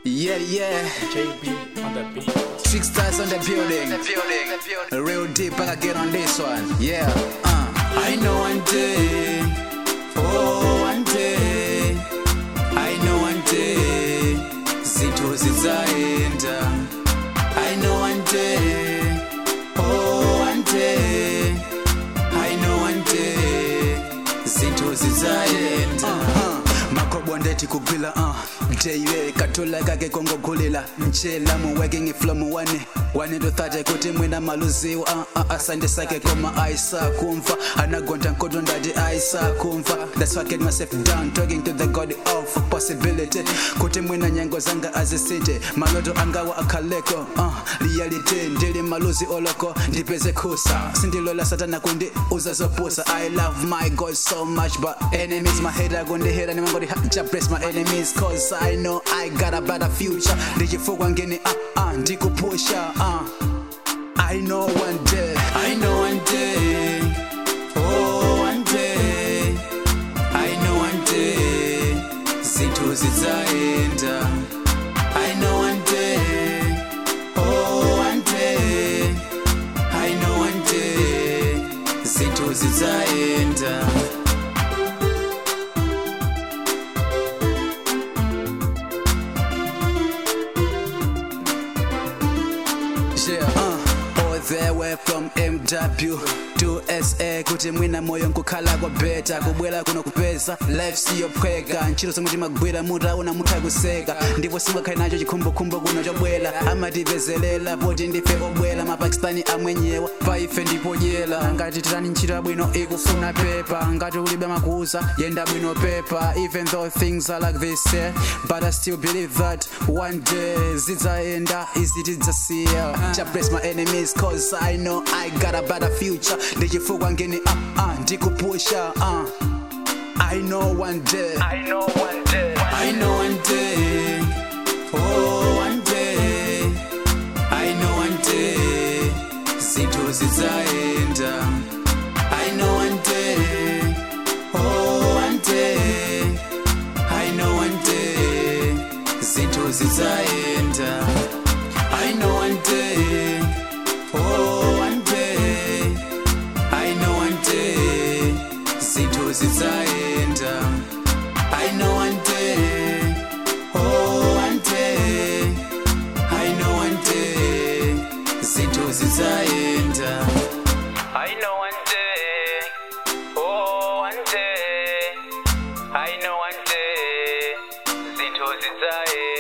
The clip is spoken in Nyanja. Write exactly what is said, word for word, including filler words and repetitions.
Yeah, yeah. J B on the beat. Six stars on the building. The building. The building. Real deep, I get on this one. Yeah. Uh. I know one day. Oh, one day. I know one day. Zinto zizaenda. I know one day. Oh, one day. I know one day. Zinto zizaenda. Uh-huh. Makobondeti kugwila uh Jaywe katula kake kongo kulila Mchela muweke ngiflo muwane One to thirty kuti mwina maluzi uh, uh, Asande sake koma aisa kumfa Anagonta nkodo ndadi aisa kumfa That's why I get myself down Talking to the God of possibility Kuti mwina nyango zanga azisite Maloto angawa akaleko uh, Reality ndili maluzi oloko Ndipeze kusa Sindilola satana kundi uzazo pusa I love my God so much But enemies my head agundi hera ni mangodi Just bless my enemies cause I know I got a better future Ndijifugwa ngini ah ah ndikupusha ah I know one day I know one day Oh one day I know one day Zinto zizaenda I know one day Oh one day I know one day Zinto zizaenda Yeah, uh, all the way from M W to S A kuti mwina moyo nkukhala kwa beta kubwela kuno kupeza life siyo phweka ntchito zomwe timagwira muta una mutha kuseka ndipo singakhale nacho chikhumbokhumbo kuno chobwela amativezelela poti ndife obwela mapakistani amwenyewa paife ndipo dyela ngati titani ntchito yabwino ikufuna pepa ngati ulibe makuza yenda bwino pepa even though things are like this yeah, but I still believe that one day zidzaenda izi tidzasiya just bless my enemies cause I know I got a better future ndijifugwa ngini ah ah ndikupusha ah I know one day I know one day. I know one day Oh one day I know one day Zinto zizaenda I know one day Oh one day I know one day Zinto zizaenda I know one day Oh one day I know one day Zinto zizaenda I know one day Oh one day I know one day Zinto zizaenda I know one day. Oh one day. I know one day. Zinto zizaenda.